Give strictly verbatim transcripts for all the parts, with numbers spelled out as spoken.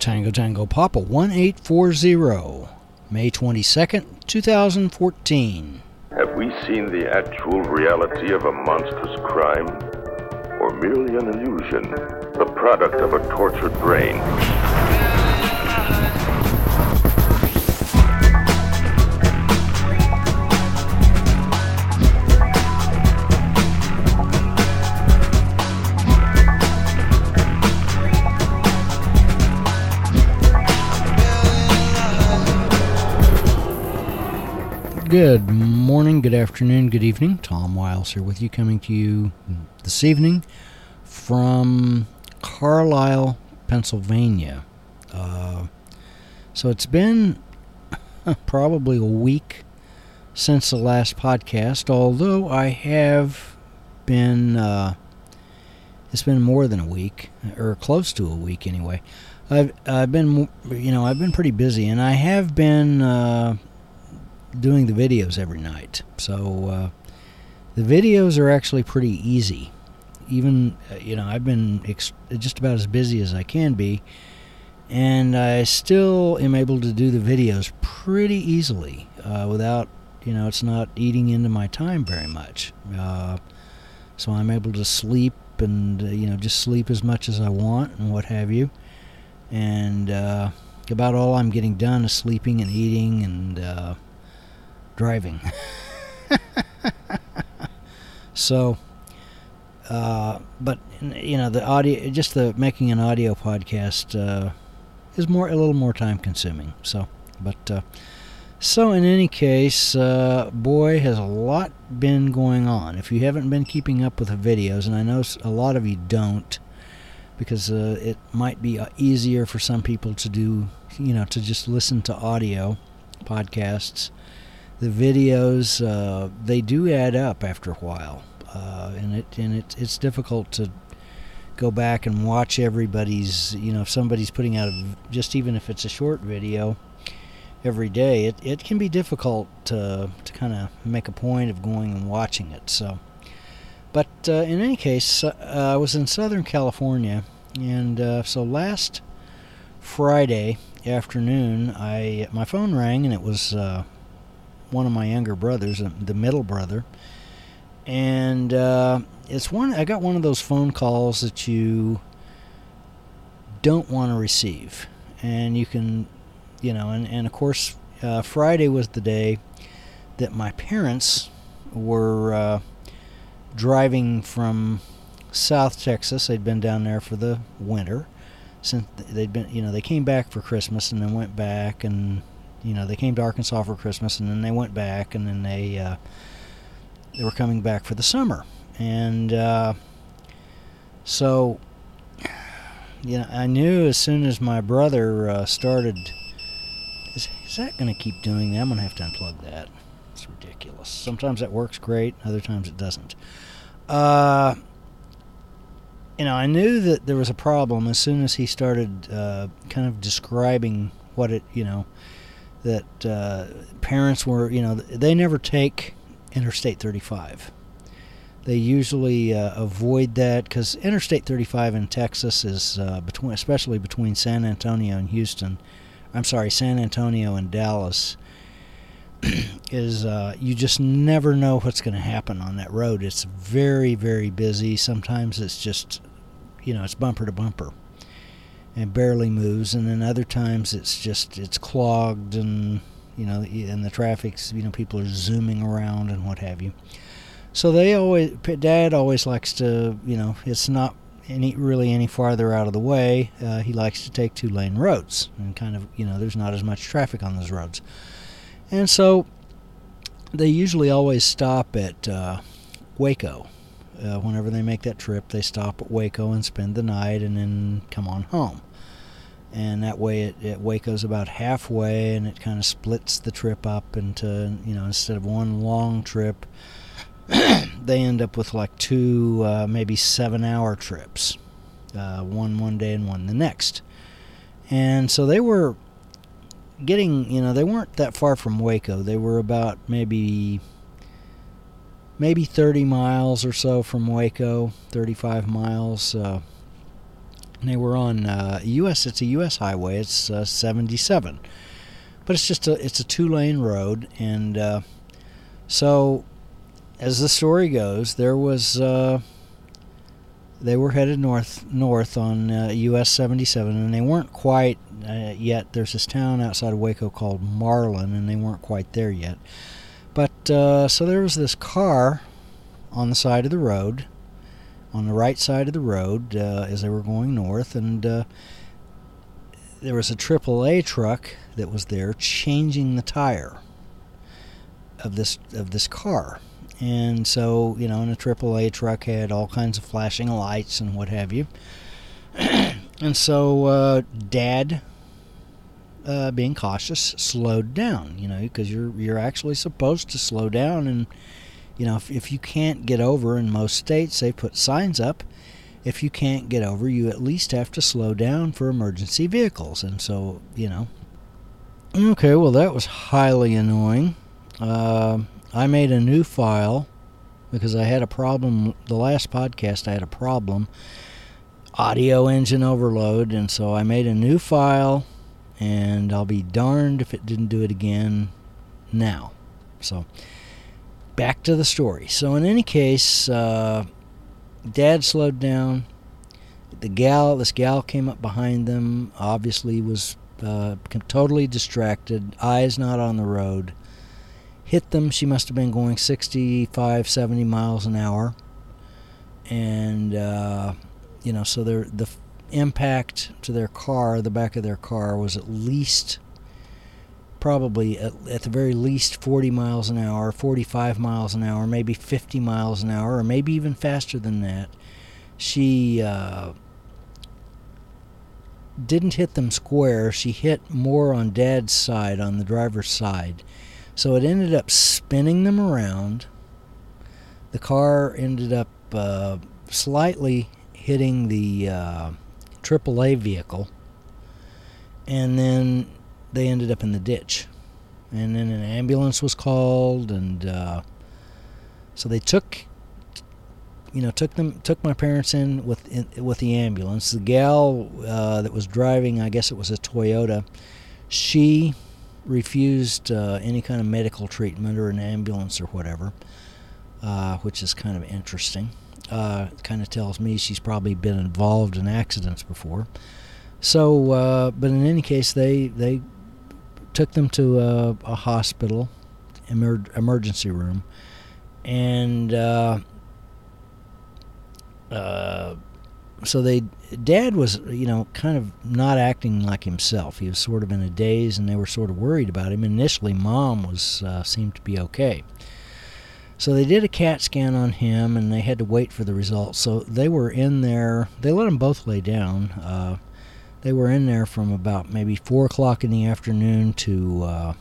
Tango Tango Papa one eight four zero, May twenty-second, twenty fourteen. Have we seen the actual reality of a monstrous crime? Or merely an illusion, the product of a tortured brain? Good morning, good afternoon, good evening. Tom Wiles here with you, coming to you this evening from Carlisle, Pennsylvania. Uh, so it's been probably a week since the last podcast, although I have been, uh, it's been more than a week, or close to a week anyway. I've, I've been, you know, I've been pretty busy, and I have been, uh, doing the videos every night. So uh, the videos are actually pretty easy. Even, uh, you know, I've been ex- just about as busy as I can be, and I still am able to do the videos pretty easily uh, without, you know, it's not eating into my time very much. Uh, so I'm able to sleep and, uh, you know, just sleep as much as I want and what have you. And uh, about all I'm getting done is sleeping and eating and uh, driving. So, uh, but you know, the audio, just the making an audio podcast uh, is more a little more time consuming. So, but uh, so in any case, uh, boy, has a lot been going on. If you haven't been keeping up with the videos, and I know a lot of you don't, because uh, it might be easier for some people to do, you know, to just listen to audio podcasts. The videos, uh, they do add up after a while, uh, and it and it it's difficult to go back and watch everybody's. You know, if somebody's putting out a, just even if it's a short video every day, it, it can be difficult to to kind of make a point of going and watching it. So, but uh, in any case, uh, I was in Southern California, and uh, so last Friday afternoon, I my phone rang, and it was Uh, one of my younger brothers, the middle brother, and uh, it's one. I got one of those phone calls that you don't want to receive, and you can, you know, and, and of course, uh, Friday was the day that my parents were uh, driving from South Texas. They'd been down there for the winter, since they'd been, you know, they came back for Christmas and then went back and. You know, they came to Arkansas for Christmas, and then they went back, and then they uh, they were coming back for the summer. And uh, so, you know, I knew as soon as my brother uh, started, is, is that going to keep doing that? I'm going to have to unplug that. It's ridiculous. Sometimes that works great, other times it doesn't. Uh, you know, I knew that there was a problem as soon as he started uh, kind of describing what it, you know, that uh, parents were, you know, they never take Interstate thirty-five. They usually uh, avoid that because Interstate thirty-five in Texas is uh, between, especially between San Antonio and Houston. I'm sorry, San Antonio and Dallas. is uh, you just never know what's going to happen on that road. It's very, very busy. Sometimes it's just, you know, it's bumper to bumper. And barely moves, and then other times it's just it's clogged, and you know, and the traffic's, you know, people are zooming around and what have you. So they always, Dad always likes to, you know, it's not any really any farther out of the way. Uh, he likes to take two lane roads, and kind of, you know, there's not as much traffic on those roads, and so they usually always stop at uh, Waco. Uh, whenever they make that trip, they stop at Waco and spend the night and then come on home. And that way it, it Waco's about halfway, and it kind of splits the trip up into, you know, instead of one long trip, they end up with like two, uh, maybe seven hour trips. Uh, one one day and one the next. And so they were getting, you know, they weren't that far from Waco. They were about maybe... maybe thirty miles or so from Waco, thirty-five miles. Uh, And they were on uh, U S. It's a U S highway. It's uh, seventy-seven, but it's just a it's a two-lane road. And uh, so, as the story goes, there was uh, they were headed north north on uh, U S seventy-seven, and they weren't quite uh, yet. There's this town outside of Waco called Marlin, and they weren't quite there yet. But uh, so there was this car on the side of the road, on the right side of the road uh, as they were going north, and uh, there was a triple A truck that was there changing the tire of this of this car. And so, you know, and a triple A truck had all kinds of flashing lights and what have you. And so uh, Dad, uh, being cautious, slowed down, you know, because you're you're actually supposed to slow down. And you know, if, if you can't get over, in most states, they put signs up. If you can't get over, you at least have to slow down for emergency vehicles. And so, you know, okay, well, that was highly annoying. Uh, I made a new file because I had a problem. The last podcast, I had a problem. Audio engine overload. And so I made a new file, and I'll be darned if it didn't do it again now. So back to the story. So in any case, uh, Dad slowed down. The gal, this gal came up behind them, obviously was uh, totally distracted, eyes not on the road, hit them. She must have been going sixty-five, seventy miles an hour. And, uh, you know, so their, the impact to their car, the back of their car, was at least probably at, at the very least forty miles an hour, forty-five miles an hour, maybe fifty miles an hour, or maybe even faster than that. She uh, didn't hit them square. She hit more on Dad's side, on the driver's side. So it ended up spinning them around. The car ended up uh, slightly hitting the uh, triple A vehicle, and then they ended up in the ditch. And then an ambulance was called, and uh, so they took, you know, took them, took my parents in with in, with the ambulance. The gal uh, that was driving, I guess it was a Toyota, she refused uh, any kind of medical treatment or an ambulance or whatever, uh, which is kind of interesting. Uh, kind of tells me she's probably been involved in accidents before. So, uh, but in any case, they they took them to a, a hospital, emer- emergency room, and uh, uh, so they, Dad was, you know, kind of not acting like himself. He was sort of in a daze, and they were sort of worried about him. Initially, Mom was uh, seemed to be okay. So they did a CAT scan on him, and they had to wait for the results. So they were in there. They let them both lay down. Uh, They were in there from about maybe four o'clock in the afternoon to uh,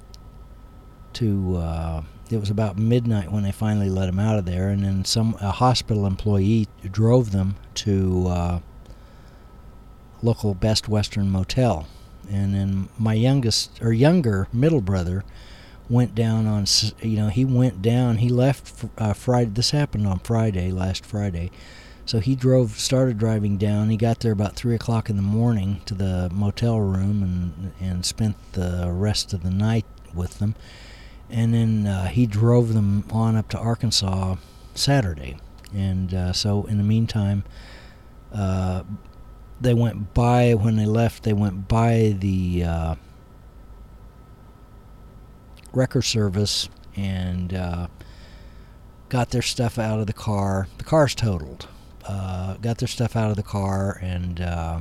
to uh, it was about midnight when they finally let him out of there, and then some a hospital employee drove them to uh, local Best Western Motel, and then my youngest or younger middle brother went down on you know he went down he left uh, Friday. This happened on Friday, last Friday. So he drove, started driving down. He got there about three o'clock in the morning to the motel room and and spent the rest of the night with them. And then uh, he drove them on up to Arkansas Saturday. And uh, so in the meantime, uh, they went by, when they left, they went by the uh, wrecker service and uh, got their stuff out of the car. The car's totaled. Uh, got their stuff out of the car, and uh,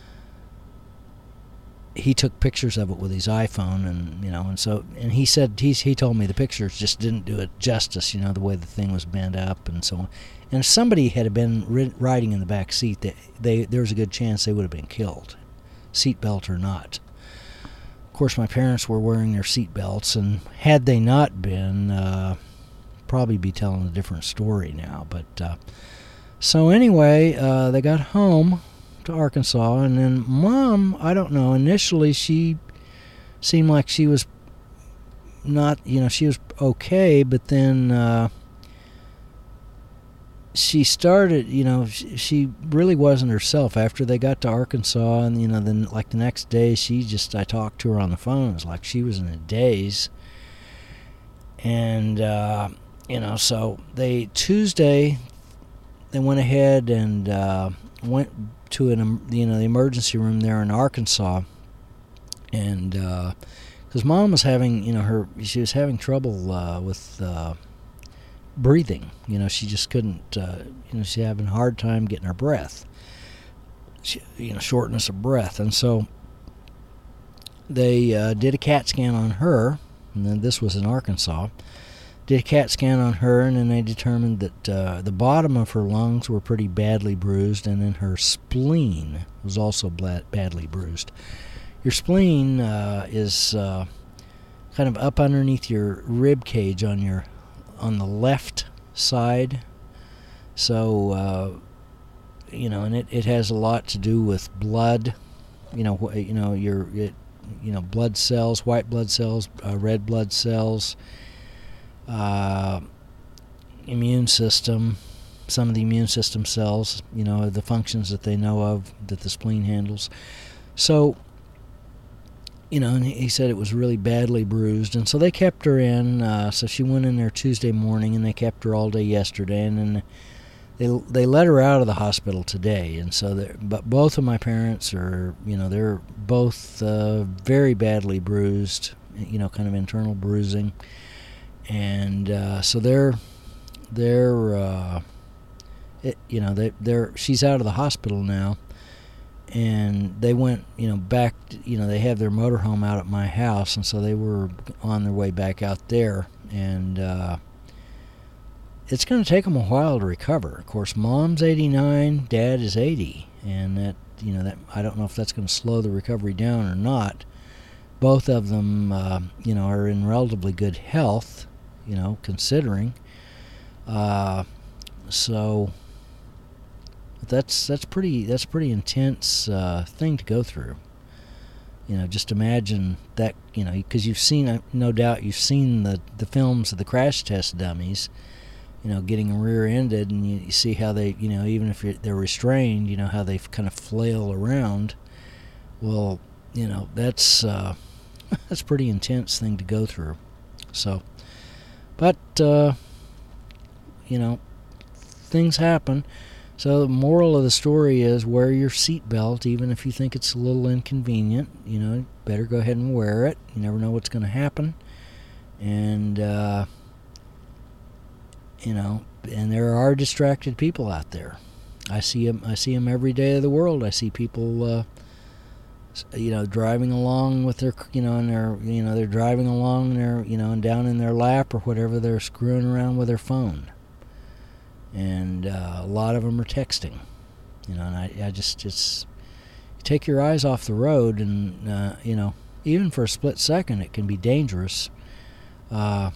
he took pictures of it with his iPhone, and you know, and so, and he said he's he told me the pictures just didn't do it justice, you know, the way the thing was bent up and so on. And if somebody had been ri- riding in the back seat, they, they there was a good chance they would have been killed, seatbelt or not. Of course, my parents were wearing their seatbelts, and had they not been, uh, probably be telling a different story now, but. Uh, So anyway, uh, they got home to Arkansas, and then Mom, I don't know, initially she seemed like she was not, you know, she was okay, but then uh, she started, you know, she, she really wasn't herself after they got to Arkansas, and you know, then like the next day, she just I talked to her on the phone. It was like she was in a daze, and uh, you know, so they Tuesday they went ahead and uh, went to an you know the emergency room there in Arkansas, and because uh, Mom was having you know her she was having trouble uh, with. Uh, breathing, you know, she just couldn't, uh, you know, she was having a hard time getting her breath, she, you know, shortness of breath, and so they uh, did a CAT scan on her, and then this was in Arkansas, did a CAT scan on her, and then they determined that uh, the bottom of her lungs were pretty badly bruised, and then her spleen was also badly bruised. Your spleen uh, is uh, kind of up underneath your rib cage on your on the left side, so uh, you know, and it, it has a lot to do with blood, you know, wh- you know your it, you know blood cells, white blood cells, uh, red blood cells, uh, immune system, some of the immune system cells, you know, the functions that they know of that the spleen handles. So you know, and he said it was really badly bruised, and so they kept her in. Uh, so she went in there Tuesday morning, and they kept her all day yesterday, and then they they let her out of the hospital today. And so, but both of my parents are, you know, they're both uh, very badly bruised, you know, kind of internal bruising, and uh, so they're they're uh, it, you know they they're she's out of the hospital now. And they went, you know, back, you know, they have their motorhome out at my house, and so they were on their way back out there, and uh, it's going to take them a while to recover. Of course, Mom's eighty-nine, Dad is eighty, and that, you know, that I don't know if that's going to slow the recovery down or not. Both of them, uh, you know, are in relatively good health, you know, considering. Uh, so... That's that's pretty that's a pretty intense uh, thing to go through. You know, just imagine that, you know, because you've seen, no doubt, you've seen the, the films of the crash test dummies, you know, getting rear-ended, and you, you see how they, you know, even if you're, they're restrained, you know, how they kind of flail around. Well, you know, that's uh, that's a pretty intense thing to go through. So, but uh, you know, things happen. So the moral of the story is wear your seatbelt, even if you think it's a little inconvenient. You know, better go ahead and wear it. You never know what's going to happen. And, uh, you know, and there are distracted people out there. I see them, I see them every day of the world. I see people, uh, you know, driving along with their, you know, and they're, you know, they're driving along and they're, you know, and down in their lap or whatever, they're screwing around with their phone. And uh, a lot of them are texting, you know, and I, I just, it's, you take your eyes off the road, and, uh, you know, even for a split second, it can be dangerous. Uh,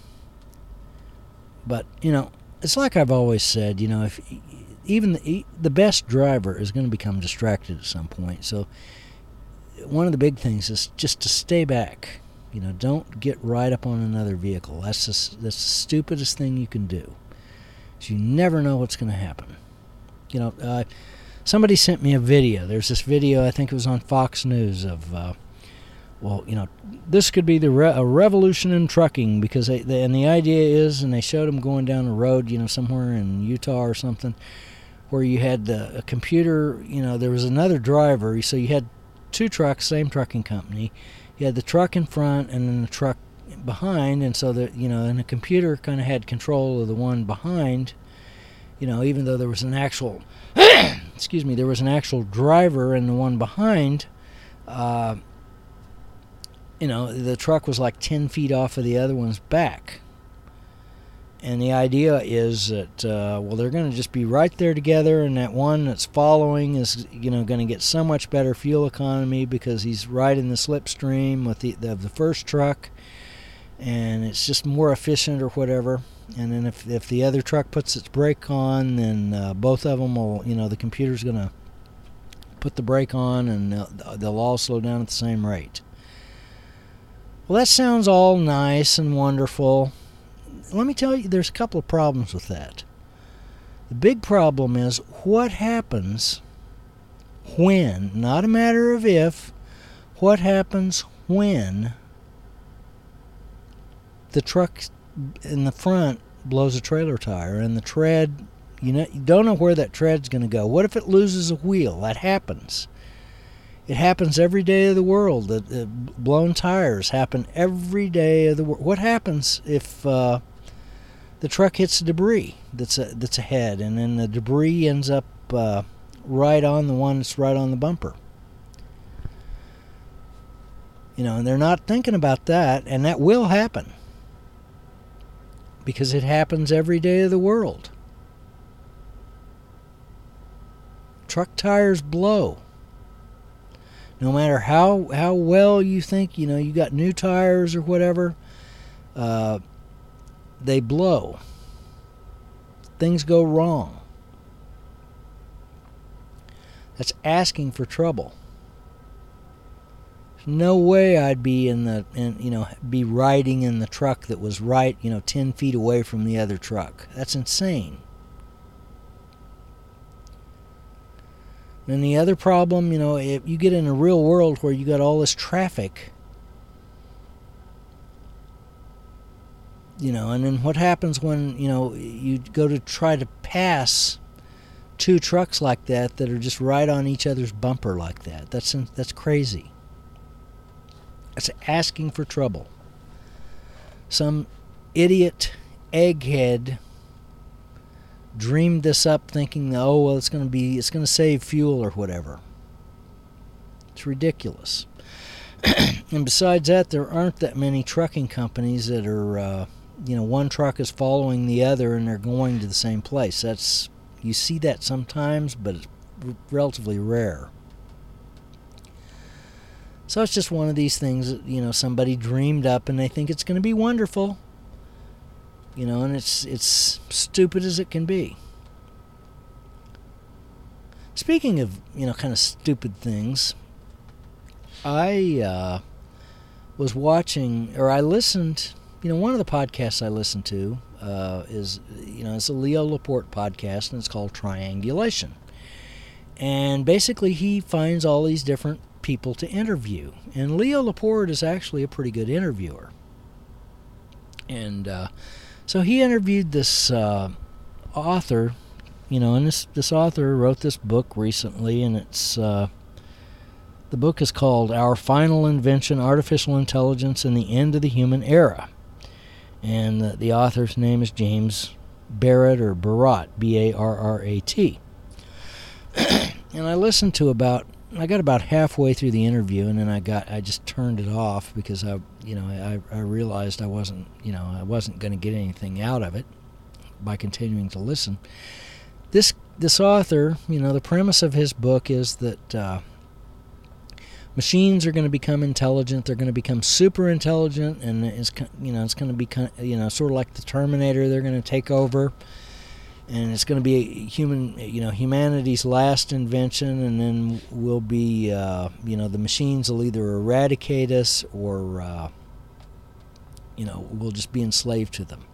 but, you know, it's like I've always said, you know, if even the, the best driver is going to become distracted at some point. So one of the big things is just to stay back. You know, don't get right up on another vehicle. That's just, that's the stupidest thing you can do. You never know what's going to happen. You know, uh, somebody sent me a video. There's this video, I think it was on Fox News, of, uh, well, you know, this could be the re- a revolution in trucking, because they, they, and the idea is, and they showed them going down the road, you know, somewhere in Utah or something, where you had the, a computer, you know, there was another driver, so you had two trucks, same trucking company. You had the truck in front and then the truck behind, and so that, you know, and the computer kind of had control of the one behind, you know, even though there was an actual excuse me there was an actual driver in the one behind. uh, you know, the truck was like ten feet off of the other one's back, and the idea is that uh, well, they're going to just be right there together, and that one that's following is, you know, going to get so much better fuel economy because he's right in the slipstream with the, the, the first truck, and it's just more efficient or whatever. And then if if the other truck puts its brake on, then uh, both of them will, you know, the computer's going to put the brake on, and they'll, they'll all slow down at the same rate. Well, that sounds all nice and wonderful. Let me tell you, there's a couple of problems with that. The big problem is what happens when, not a matter of if, what happens when the truck in the front blows a trailer tire and the tread, you know, you don't know where that tread's going to go. What if it loses a wheel? That happens. It happens every day of the world. The, the blown tires happen every day of the world. What happens if uh, the truck hits debris that's a, that's ahead, and then the debris ends up uh, right on the one that's right on the bumper? You know, and they're not thinking about that, and that will happen because it happens every day of the world. Truck tires blow. No matter how, how well you think, you know, you got new tires or whatever, uh, they blow. Things go wrong. That's asking for trouble. There's no way I'd be in the, in, you know, be riding in the truck that was right, you know, ten feet away from the other truck. That's insane. And the other problem, you know, if you get in a real world where you got all this traffic, you know, and then what happens when, you know, you go to try to pass two trucks like that that are just right on each other's bumper like that? That's that's crazy. That's asking for trouble. Some idiot egghead dreamed this up thinking, oh, well, it's going to be, it's going to save fuel or whatever. It's ridiculous. And besides that, there aren't that many trucking companies that are, uh, you know, one truck is following the other and they're going to the same place. That's, you see that sometimes, but it's r- relatively rare. So it's just one of these things that, you know, somebody dreamed up and they think it's going to be wonderful. You know, and it's it's stupid as it can be. Speaking of, you know, kind of stupid things, I uh, was watching, or I listened, you know, one of the podcasts I listened to uh, is, you know, it's a Leo Laporte podcast, and it's called Triangulation. And basically he finds all these different people to interview. And Leo Laporte is actually a pretty good interviewer. And uh, so he interviewed this uh, author, you know, and this, this author wrote this book recently, and it's, uh, the book is called Our Final Invention, Artificial Intelligence and the End of the Human Era. And the, the author's name is James Barrat, or Barat, B A R R A T. And I listened to about, I got about halfway through the interview, and then I got, I just turned it off because I, you know, I, I realized I wasn't, you know, I wasn't going to get anything out of it by continuing to listen. This this author, you know, the premise of his book is that uh, machines are going to become intelligent. They're going to become super intelligent, and it's, you know, it's going to be, you know, sort of like the Terminator. They're going to take over. And it's going to be human, you know, humanity's last invention, and then we'll be, uh, you know, the machines will either eradicate us or, uh, you know, we'll just be enslaved to them.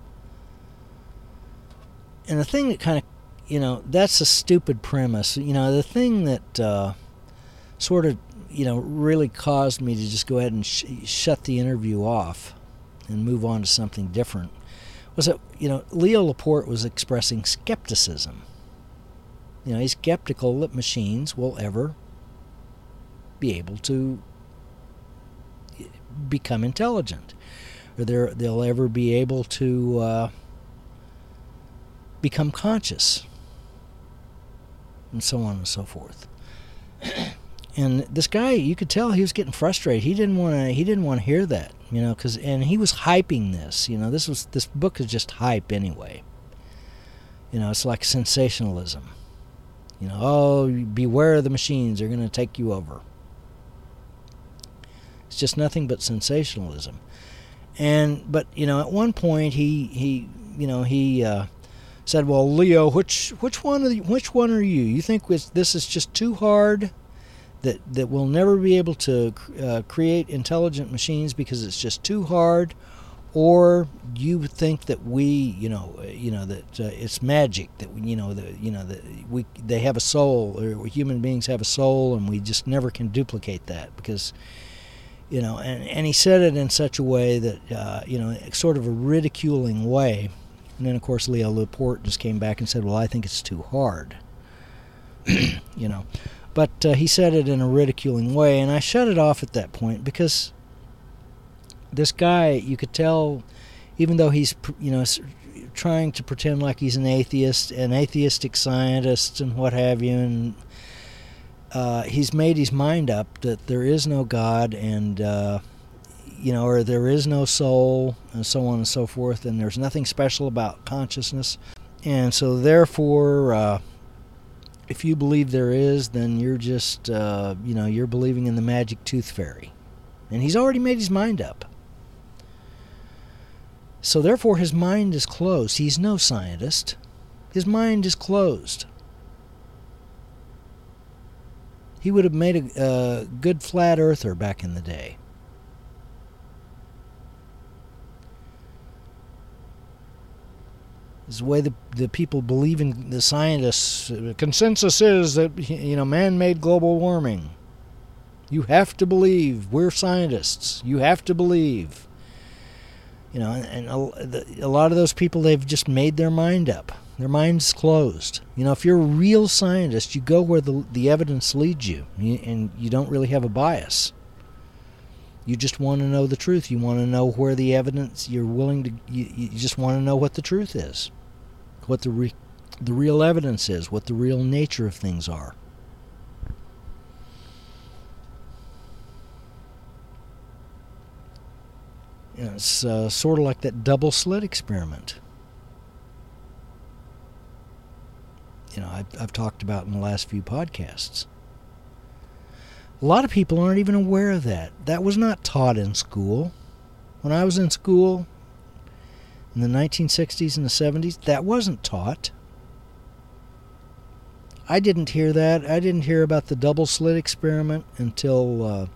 And the thing that kind of, you know, that's a stupid premise. You know, the thing that uh, sort of, you know, really caused me to just go ahead and sh- shut the interview off and move on to something different was that, you know, Leo Laporte was expressing skepticism. You know, he's skeptical that machines will ever be able to become intelligent, or they'll ever be able to uh, become conscious, and so on and so forth. And this guy, you could tell he was getting frustrated. He didn't want to. He didn't want to hear that, you know, because and he was hyping this. You know, this was this book is just hype anyway. You know, it's like sensationalism. You know, oh, beware of the machines; they're going to take you over. It's just nothing but sensationalism. And but you know, at one point he he you know he uh, said, "Well, Leo, which which one are you, which one are you? You think this is just too hard?" That, that we'll never be able to uh, create intelligent machines because it's just too hard? or you think that we, you know, you know that uh, it's magic, that we, you know, that you know that we they have a soul, or human beings have a soul, and we just never can duplicate that because, you know, and and he said it in such a way that, uh, you know, sort of a ridiculing way, and then of course Leo Laporte just came back and said, well, I think it's too hard, you know, but uh, he said it in a ridiculing way, and I shut it off at that point because this guy, you could tell, even though he's, you know, trying to pretend like he's an atheist, an atheistic scientist and what have you, and uh, he's made his mind up that there is no God, and, uh, you know, or there is no soul, and so on and so forth, and there's nothing special about consciousness. And so therefore, uh, if you believe there is, then you're just, uh, you know, you're believing in the magic tooth fairy. And he's already made his mind up. So therefore his mind is closed. He's no scientist. His mind is closed. He would have made a, a good flat earther back in the day. This is the way the, the people believe in the scientists. The consensus is that, you know, man-made global warming. You have to believe. We're scientists. You have to believe. You know, and a, a lot of those people, they've just made their mind up. Their mind's closed. You know, if you're a real scientist, you go where the the evidence leads you, and you don't really have a bias. You just want to know the truth. You want to know where the evidence, you're willing to, you, you just want to know what the truth is, what the re, the real evidence is, what the real nature of things are. You know, it's uh, sort of like that double slit experiment. You know, I've, I've talked about in the last few podcasts. A lot of people aren't even aware of that. That was not taught in school. When I was in school in the nineteen sixties and the seventies, that wasn't taught. I didn't hear that. I didn't hear about the double slit experiment until... Uh,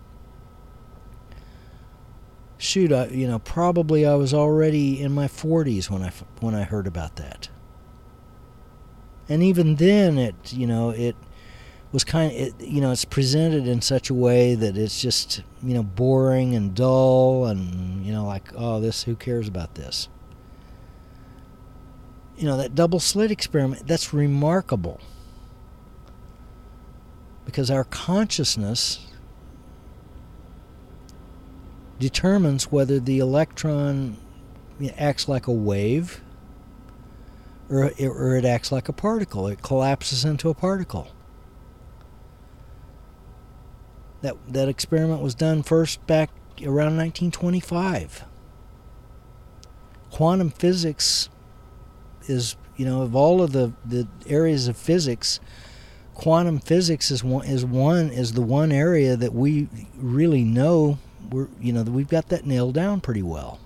Shoot, I, you know, probably I was already in my forties when I, when I heard about that. And even then, it, you know, it was kind of, it, you know, it's presented in such a way that it's just, you know, boring and dull and, you know, like, oh, this, who cares about this? You know, that double slit experiment, that's remarkable. Because our consciousness determines whether the electron acts like a wave or, or it acts like a particle. It collapses into a particle. That, that experiment was done first back around nineteen twenty-five. Quantum physics is, you know, of all of the, the areas of physics, quantum physics is one, is one is the one area that we really know. We're, you know, we've got that nailed down pretty well.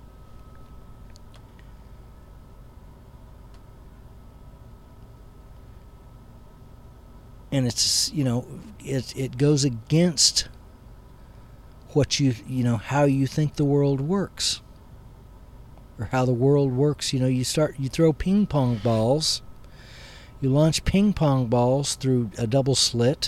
And it's, you know, it it goes against what you, you know, how you think the world works. Or how the world works. You know, you start, you throw ping pong balls. You launch ping pong balls through a double slit.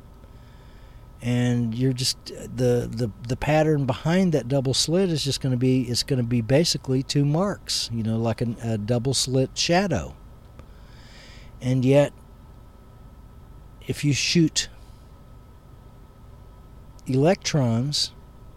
And you're just, the, the, the pattern behind that double slit is just going to be, it's going to be basically two marks, you know, like a, a double slit shadow. And yet, if you shoot electrons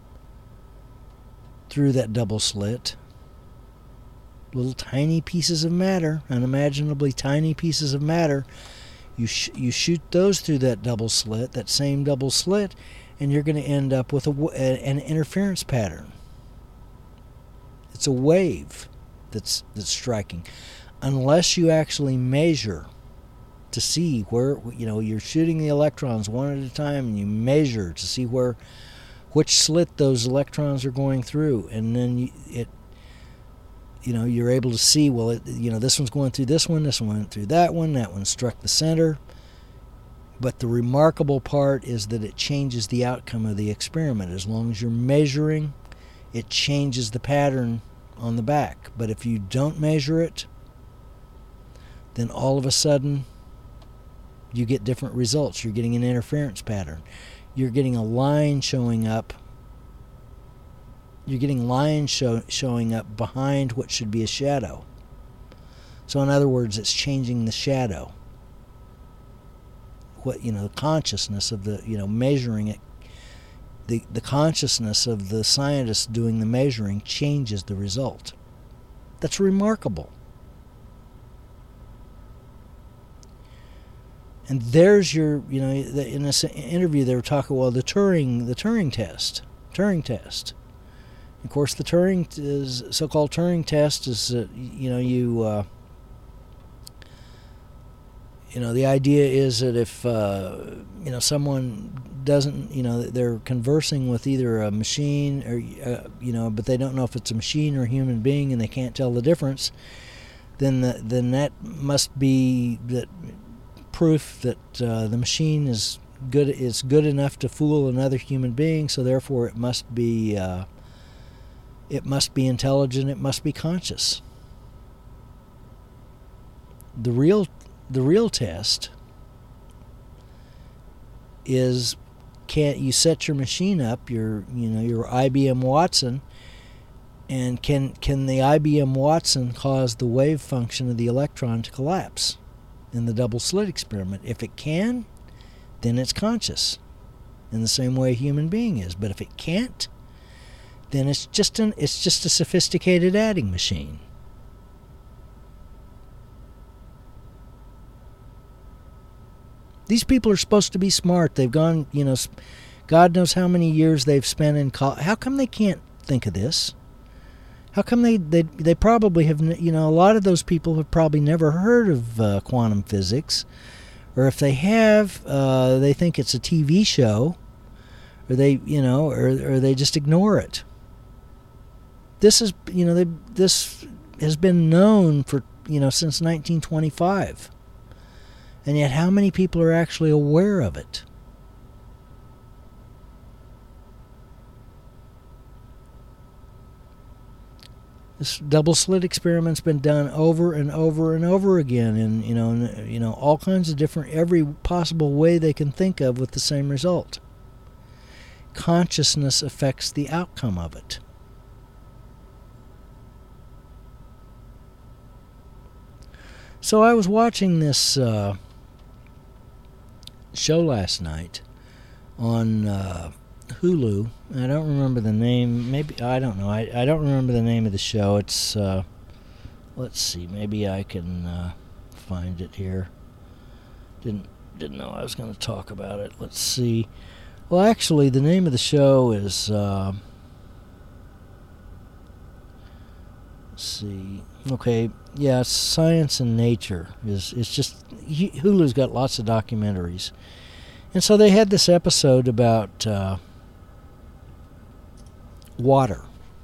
through that double slit, little tiny pieces of matter, unimaginably tiny pieces of matter, You sh- you shoot those through that double slit, that same double slit, and you're going to end up with a w- a, an interference pattern. It's a wave that's that's striking, unless you actually measure to see where, you know, you're shooting the electrons one at a time, and you measure to see where, which slit those electrons are going through, and then you, it. You know, you're able to see, well, it, you know, this one's going through this one, this one went through that one, that one struck the center. But the remarkable part is that it changes the outcome of the experiment. As long as you're measuring, it changes the pattern on the back. But if you don't measure it, then all of a sudden you get different results. You're getting an interference pattern. You're getting a line showing up. You're getting lines show, showing up behind what should be a shadow. So in other words, it's changing the shadow. What, you know, the consciousness of the, you know, measuring it, the, the consciousness of the scientist doing the measuring changes the result. That's remarkable. And there's your, you know, in this interview they were talking, well, the Turing, the Turing test, Turing test. Of course, the Turing is so-called Turing test is, uh, you know, you, uh, you know, the idea is that if, uh, you know, someone doesn't, you know, they're conversing with either a machine or, uh, you know, but they don't know if it's a machine or a human being, and they can't tell the difference, then the, then that must be that proof that uh, the machine is good is good enough to fool another human being. So therefore, it must be. Uh, It must be intelligent. It must be conscious. The real, the real test is, can you set your machine up, your, you know, your I B M Watson, and can can the I B M Watson cause the wave function of the electron to collapse in the double slit experiment? If it can, then it's conscious, in the same way a human being is. But if it can't, then it's just an it's just a sophisticated adding machine. These people are supposed to be smart. They've gone, you know, God knows how many years they've spent in college. How come they can't think of this? How come they, they, they probably have, you know, a lot of those people have probably never heard of uh, quantum physics. Or if they have, uh, they think it's a T V show. Or they, you know, or, or they just ignore it. This is, you know, they, this has been known for, you know, since nineteen twenty-five. And yet how many people are actually aware of it? This double slit experiment's been done over and over and over again, and you know, and, you know, all kinds of different, every possible way they can think of with the same result. Consciousness affects the outcome of it. So I was watching this uh, show last night on uh, Hulu. I don't remember the name. Maybe, I don't know. I, I don't remember the name of the show. It's, uh, let's see, maybe I can uh, find it here. Didn't didn't know I was going to talk about it. Let's see. Well, actually, the name of the show is, uh, let's see, okay, yeah, Science and Nature. Is It's just, Hulu's got lots of documentaries. And so they had this episode about uh, water.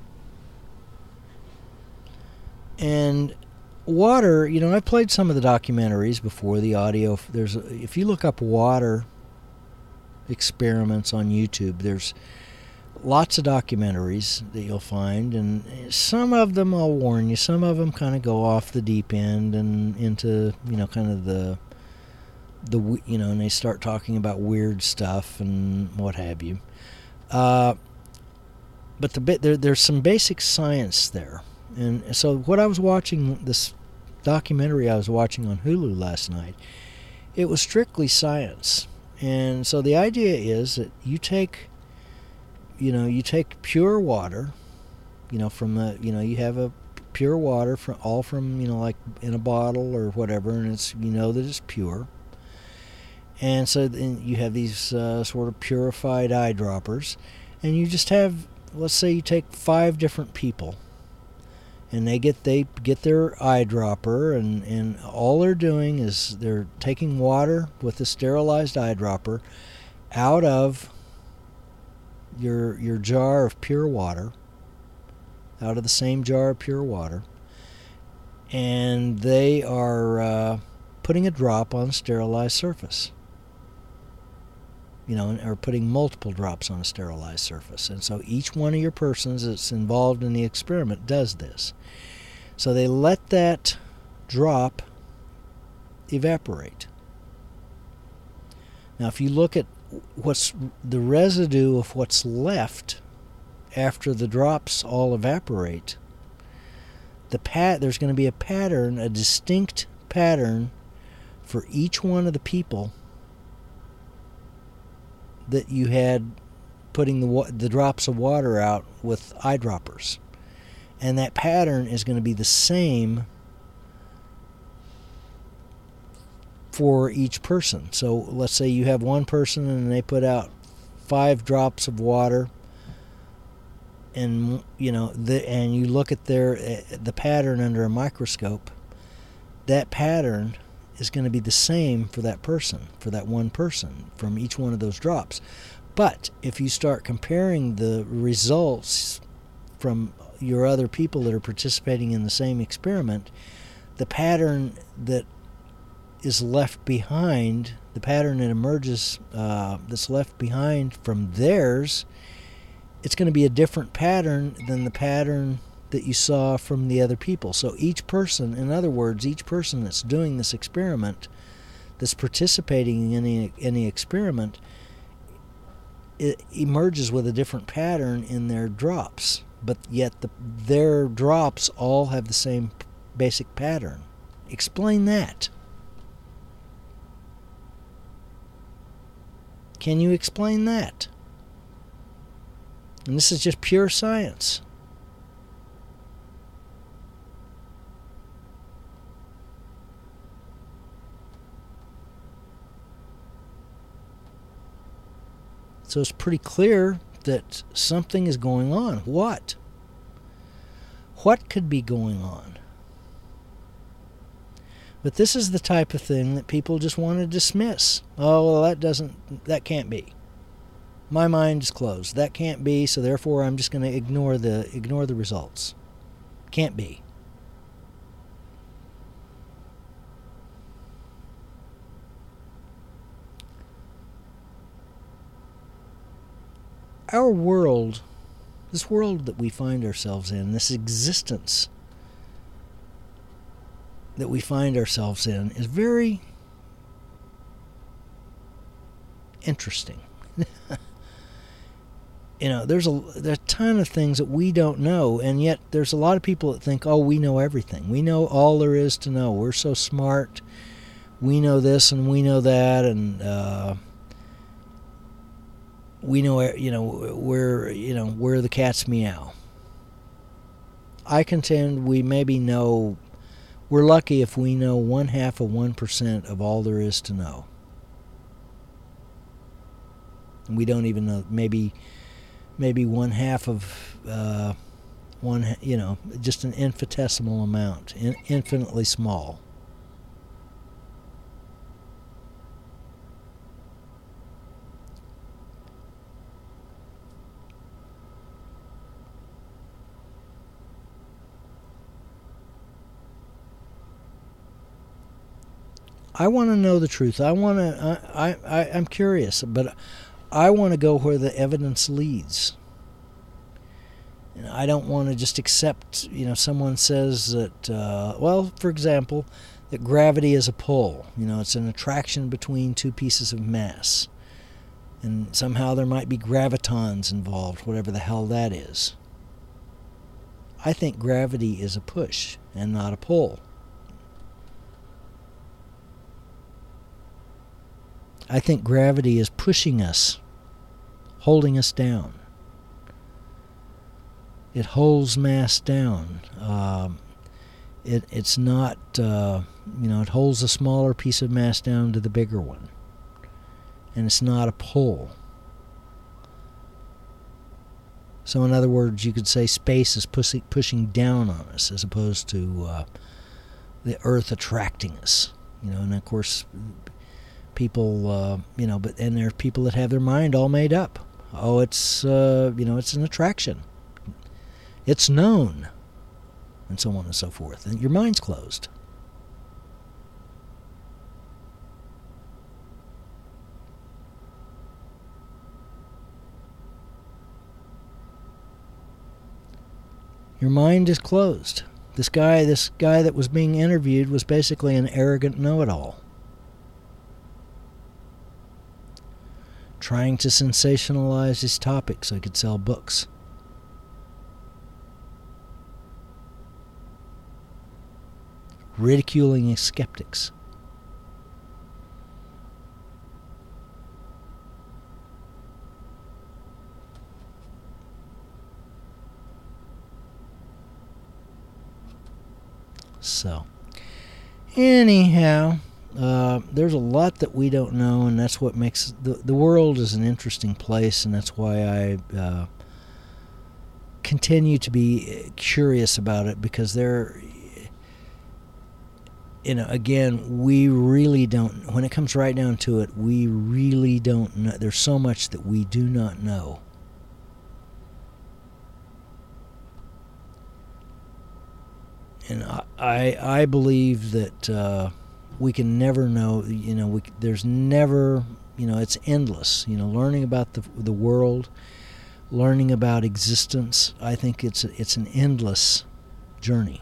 And water, you know, I played some of the documentaries before, the audio. There's, if you look up water experiments on YouTube, there's lots of documentaries that you'll find, and some of them, I'll warn you, some of them kind of go off the deep end and into, you know, kind of the the you know, and they start talking about weird stuff and what have you. Uh, but the bit there, there's some basic science there, and so what I was watching, this documentary I was watching on Hulu last night, it was strictly science. And so the idea is that you take, you know, you take pure water, you know, from a, you know, you have a pure water from all from, you know, like in a bottle or whatever, and it's, you know, that it's pure. And so then you have these uh, sort of purified eyedroppers, and you just have, let's say you take five different people, and they get they get their eyedropper, and, and all they're doing is they're taking water with a sterilized eyedropper out of your your jar of pure water, out of the same jar of pure water, and they are uh, putting a drop on a sterilized surface. you know, or putting multiple drops on a sterilized surface. And so each one of your persons that's involved in the experiment does this. So they let that drop evaporate. Now, if you look at what's the residue of what's left after the drops all evaporate, the pat there's going to be a pattern, a distinct pattern for each one of the people that you had putting the the drops of water out with eyedroppers. And that pattern is going to be the same for each person. So let's say you have one person and they put out five drops of water, and you know the, and you look at their the pattern under a microscope. That pattern is going to be the same for that person, for that one person, from each one of those drops. But if you start comparing the results from your other people that are participating in the same experiment, the pattern that is left behind, the pattern that emerges uh, that's left behind from theirs, it's going to be a different pattern than the pattern that you saw from the other people. So each person, in other words, each person that's doing this experiment, that's participating in any, any experiment, it emerges with a different pattern in their drops. But yet the, their drops all have the same basic pattern. Explain that. Can you explain that? And this is just pure science. So it's pretty clear that something is going on. What? What could be going on? But this is the type of thing that people just want to dismiss. Oh, well, that doesn't, that can't be. My mind is closed. That can't be, so therefore I'm just going to ignore the ignore the results. Can't be. Our world, this world that we find ourselves in, this existence that we find ourselves in, is very interesting. You know, there's a, there's a ton of things that we don't know, and yet there's a lot of people that think, oh, we know everything. We know all there is to know. We're so smart. We know this and we know that, and uh, we know, you know, we're, you know, we're the cat's meow. I contend we maybe know, we're lucky if we know one half of one percent of all there is to know. And we don't even know, maybe, maybe one half of, uh, one, you know, just an infinitesimal amount, in, infinitely small. I want to know the truth. I want to. I, I. I'm curious, but I want to go where the evidence leads. And I don't want to just accept. You know, someone says that. Uh, well, for example, that gravity is a pull. You know, it's an attraction between two pieces of mass, and somehow there might be gravitons involved, whatever the hell that is. I think gravity is a push and not a pull. I think gravity is pushing us, holding us down. It holds mass down. Um, it, it's not, uh, you know, it holds a smaller piece of mass down to the bigger one. And it's not a pull. So in other words, you could say space is pushing, pushing down on us as opposed to uh, the Earth attracting us. You know, and of course, people, uh, you know, but and there are people that have their mind all made up. Oh, it's, uh, you know, it's an attraction. It's known, and so on and so forth. And your mind's closed. Your mind is closed. This guy, this guy that was being interviewed was basically an arrogant know-it-all, trying to sensationalize his topic so he could sell books. Ridiculing his skeptics. So, anyhow, uh, there's a lot that we don't know, and that's what makes the the world is an interesting place, and that's why I uh, continue to be curious about it, because there, you know, again, we really don't. When it comes right down to it, we really don't know. There's so much that we do not know. And I, I believe that uh, we can never know, you know, we, there's never, you know, it's endless. You know, learning about the the world, learning about existence, I think it's a, it's an endless journey.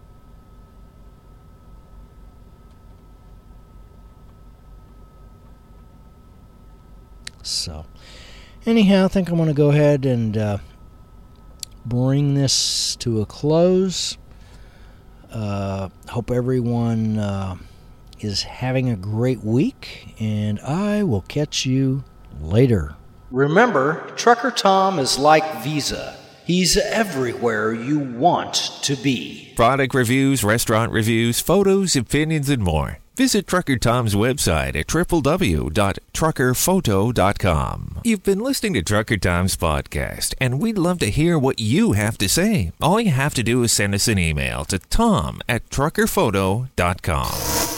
So, anyhow, I think I'm going to go ahead and uh, bring this to a close. Uh, hope everyone uh, is having a great week, and I will catch you later. Remember, Trucker Tom is like Visa. He's everywhere you want to be. Product reviews, restaurant reviews, photos, opinions, and more. Visit Trucker Tom's website at w w w dot trucker photo dot com. You've been listening to Trucker Tom's podcast, and we'd love to hear what you have to say. All you have to do is send us an email to tom at trucker photo dot com.